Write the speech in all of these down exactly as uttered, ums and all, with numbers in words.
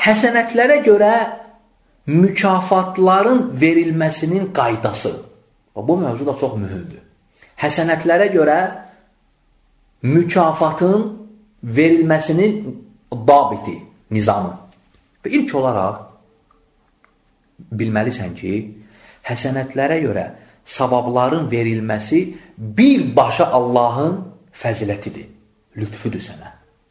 həsənətlərə görə mükafatların verilməsinin qaydası. Bu mövzu da çox mühümdür. Həsənətlərə görə mükafatın verilməsinin dabiti, nizamı. Və ilk olaraq bilməlisən ki, həsənətlərə görə savabların verilməsi birbaşa Allahın fəzilətidir, lütfüdür sənə.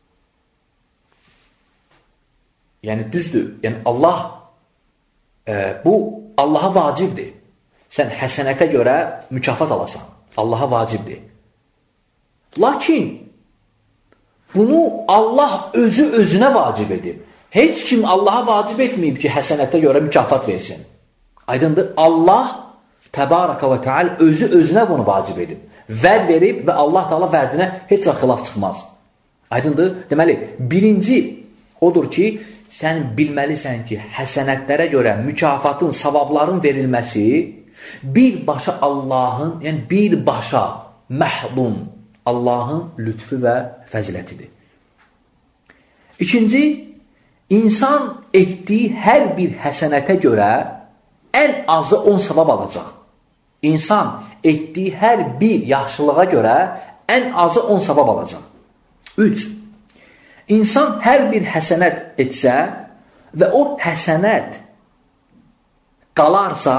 Yəni düzdür, yəni Allah e, bu Allaha vacibdir. Sən həsənətə görə mükafat alasan, Allaha vacibdir. Lakin bunu Allah özü özünə vacib edib. Heç kim Allaha vacib etməyib ki, həsənətə görə mükafat versin. Aydındır, Allah Təbaraka və Teala özü özünə bunu vacib edib. Vəd verib və Allah Teala vədinə heç vaxt xilaf çıxmaz. Aydındır, deməli, birinci odur ki, sən bilməlisən ki, həsənətlərə görə mükafatın, savabların verilməsi birbaşa Allahın, yəni birbaşa məhdun Allahın lütfü və fəzilətidir. İkinci, insan etdiyi hər bir həsənətə görə ən azı on savab alacaq. İnsan etdiyi hər bir yaxşılığa görə ən azı on savab alacaq. Üç, insan hər bir həsənət etsə və o həsənət qalarsa,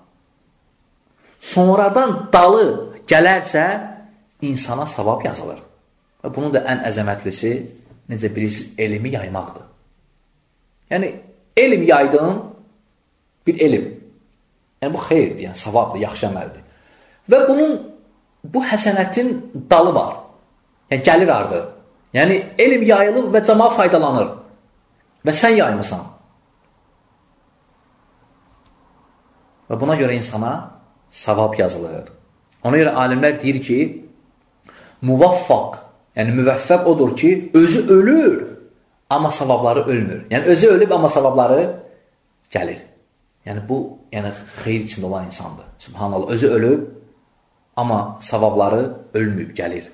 sonradan dalı gələrsə, insana savab yazılır. Və bunun da ən əzəmətlisi, necə bilirsiniz, elmi yaymaqdır. Yəni, elm yaydın, bir elm. Yəni, bu xeyirdir, yəni savabdır, yaxşı əməldir. Və bunun, bu həsənətin dalı var. Yəni, gəlir ardı. Yəni, elm yayılır və cəmaat faydalanır. Və sən yaymısan. Və buna görə insana savab yazılır. Ona görə alimlər deyir ki, muvaffaq, yəni müvəffəq odur ki, özü ölür, amma savabları ölmür. Yəni, özü ölüb, amma savabları gəlir. Yəni, bu, yəni, xeyir içində olan insandır. Subhanallah, özü ölüb, amma savabları ölmüb, gəlir.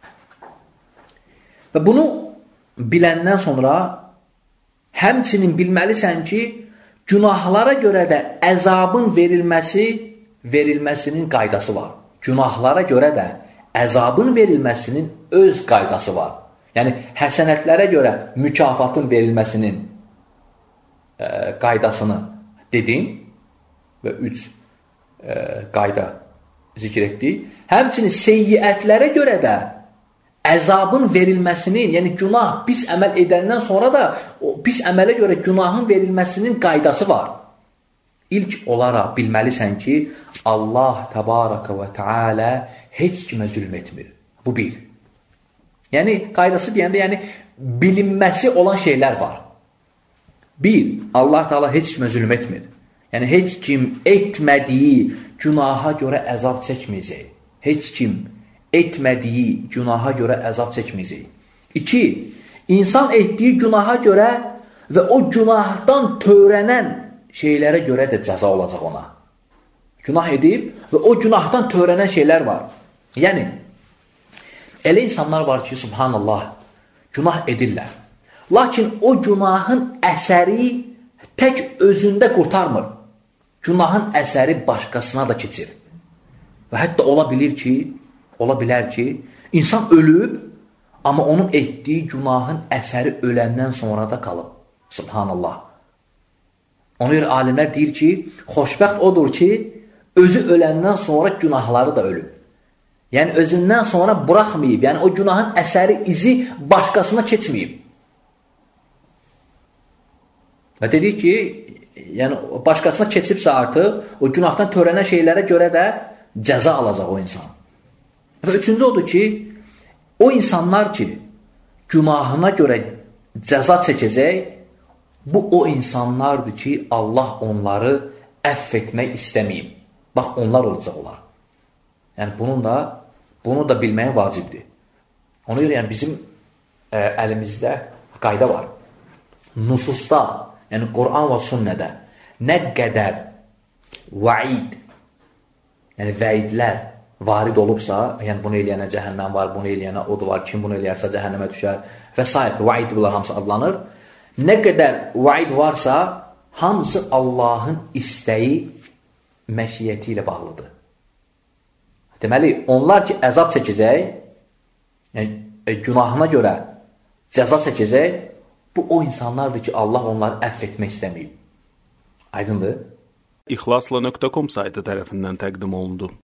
Və bunu biləndən sonra həmçinin bilməlisən ki, günahlara görə də əzabın verilməsi, verilməsinin qaydası var. Günahlara görə də əzabın verilməsinin öz qaydası var. Yəni, həsənətlərə görə mükafatın verilməsinin e, qaydasını dedim və üç e, qayda zikr etdik. Həmçinin seyyiətlərə görə də əzabın verilməsinin, yəni günah pis əməl edəndən sonra da o pis əmələ görə günahın verilməsinin qaydası var. İlk olaraq bilməlisən ki, Allah Təbaraka və Teala heç kimə zülm etmir. Bu bir. Yəni, qaydası deyəndə, yəni, bilinməsi olan şeylər var. Bir, Allah Teala heç kimə zülm etmir. Yəni, heç kim etmədiyi günaha görə əzab çəkməyəcək. Heç kim etmədiyi günaha görə əzab çəkməyəcək. İki, insan etdiyi günaha görə və o günahdan törənən şeylərə görə də cəza olacaq ona. Günah edib və o günahdan törənən şeylər var. Yəni, elə insanlar var ki, subhanallah, günah edirlər. Lakin o günahın əsəri tək özündə qurtarmır. Günahın əsəri başqasına da keçir. Və hətta ola bilir ki, ola bilər ki, insan ölüb, amma onun etdiyi günahın əsəri öləndən sonra da qalıb. Subhanallah. Ona görə alimlər deyir ki, xoşbəxt odur ki, özü öləndən sonra günahları da ölüb. Yəni, özündən sonra buraxmayıb. Yəni, o günahın əsəri, izi başqasına keçməyib. Və dedik ki, yəni, başqasına keçibsə artıq, o günahdan törənən şeylərə görə də cəza alacaq o insan. Və üçüncü odur ki, o insanlar ki, günahına görə cəza çəkəcək, bu o insanlardır ki, Allah onları əff etmək istəməyib. Bax, onlar olacaq olar. Yəni, bunun da, bunu da bilməyə vacibdir. Ona görə, yəni, bizim ə, əlimizdə qayda var. Nususda, yəni Quran və sünnədə nə qədər vaid, yəni vəidlər varid olubsa, yəni bunu eləyənə cəhənnəm var, bunu eləyənə od var, kim bunu eləyərsə cəhənnəmə düşər və s. Vaid bunlar hamısı adlanır. nə qədər vaid varsa, hamısı Allahın istəyi, məşiyyəti ilə bağlıdır. Deməli, onlar ki, əzab çəkəcək, yəni, e, günahına görə cəza çəkəcək, bu o insanlardır ki, Allah onları əfv etmək istəməyib. Aydındır? İxlasla nöqtə com saytı tərəfindən təqdim olundu.